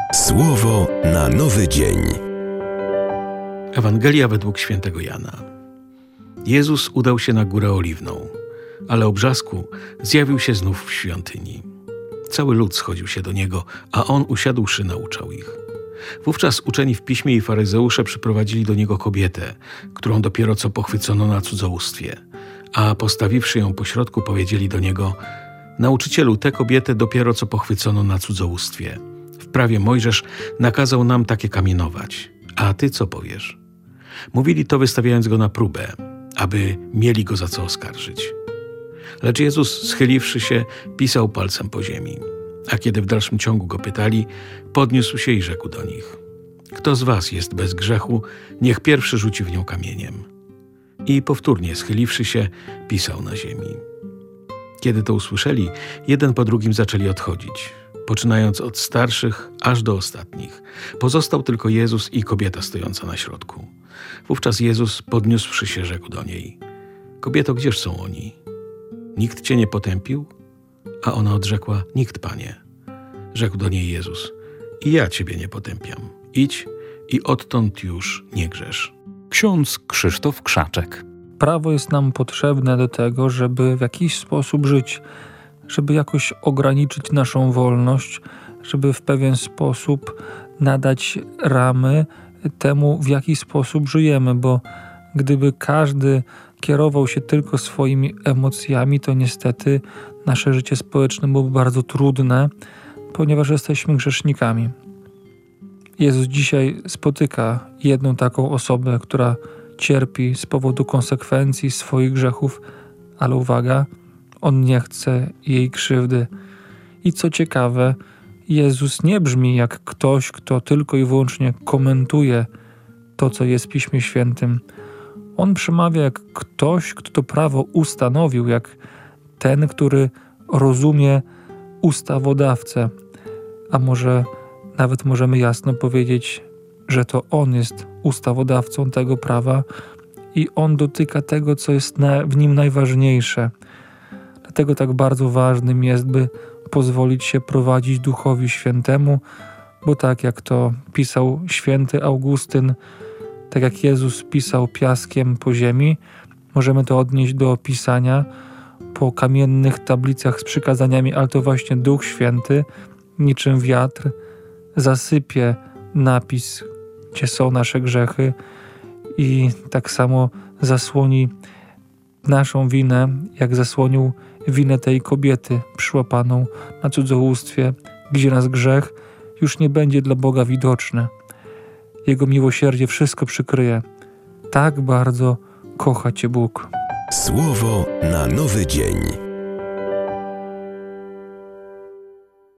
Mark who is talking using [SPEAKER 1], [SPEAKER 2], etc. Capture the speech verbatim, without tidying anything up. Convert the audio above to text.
[SPEAKER 1] Słowo na nowy dzień.
[SPEAKER 2] Ewangelia według świętego Jana. Jezus udał się na Górę Oliwną, ale o brzasku zjawił się znów w świątyni. Cały lud schodził się do Niego, a On usiadłszy nauczał ich. Wówczas uczeni w piśmie i faryzeusze przyprowadzili do Niego kobietę, którą dopiero co pochwycono na cudzołóstwie, a postawiwszy ją pośrodku, powiedzieli do Niego: Nauczycielu, tę kobietę dopiero co pochwycono na cudzołóstwie. W prawie Mojżesz nakazał nam takie kamienować. A ty co powiesz? Mówili to, wystawiając go na próbę, aby mieli go za co oskarżyć. Lecz Jezus, schyliwszy się, pisał palcem po ziemi. A kiedy w dalszym ciągu go pytali, podniósł się i rzekł do nich: Kto z was jest bez grzechu, niech pierwszy rzuci w nią kamieniem. I powtórnie, schyliwszy się, pisał na ziemi. Kiedy to usłyszeli, jeden po drugim zaczęli odchodzić, poczynając od starszych aż do ostatnich. Pozostał tylko Jezus i kobieta stojąca na środku. Wówczas Jezus, podniósłszy się, rzekł do niej: Kobieto, gdzież są oni? Nikt cię nie potępił? A ona odrzekła: Nikt, Panie. Rzekł do niej Jezus: I ja ciebie nie potępiam. Idź i odtąd już nie grzesz.
[SPEAKER 3] Ksiądz Krzysztof Krzaczek.
[SPEAKER 4] Prawo jest nam potrzebne do tego, żeby w jakiś sposób żyć, żeby jakoś ograniczyć naszą wolność, żeby w pewien sposób nadać ramy temu, w jaki sposób żyjemy, bo gdyby każdy kierował się tylko swoimi emocjami, to niestety nasze życie społeczne byłoby bardzo trudne, ponieważ jesteśmy grzesznikami. Jezus dzisiaj spotyka jedną taką osobę, która cierpi z powodu konsekwencji swoich grzechów, ale uwaga, On nie chce jej krzywdy. I co ciekawe, Jezus nie brzmi jak ktoś, kto tylko i wyłącznie komentuje to, co jest w Piśmie Świętym. On przemawia jak ktoś, kto to prawo ustanowił, jak ten, który rozumie ustawodawcę. A może nawet możemy jasno powiedzieć, że to On jest ustawodawcą tego prawa i On dotyka tego, co jest na, w nim najważniejsze. Dlatego tak bardzo ważnym jest, by pozwolić się prowadzić Duchowi Świętemu, bo tak jak to pisał święty Augustyn, tak jak Jezus pisał piaskiem po ziemi, możemy to odnieść do pisania po kamiennych tablicach z przykazaniami, ale to właśnie Duch Święty, niczym wiatr, zasypie napis, gdzie są nasze grzechy i tak samo zasłoni naszą winę, jak zasłonił winę tej kobiety przyłapaną na cudzołóstwie, gdzie nasz grzech już nie będzie dla Boga widoczny. Jego miłosierdzie wszystko przykryje. Tak bardzo kocha Cię Bóg.
[SPEAKER 1] Słowo na nowy dzień.